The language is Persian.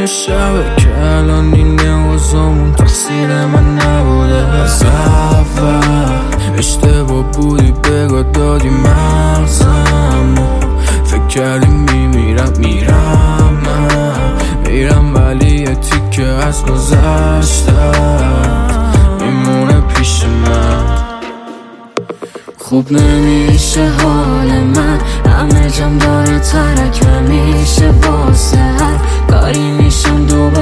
یه شبه که الان این نوازامون تقصیر من نبوده. از اول اشتباه بودی بگاه دادی مغزمو، فکر کردی میمیرم ولی یه تیکه از گذشتم میمونه پیش من. خوب نمیشه حال من، همه جام داره ترک، همیشه واسه هر کاری میشم دو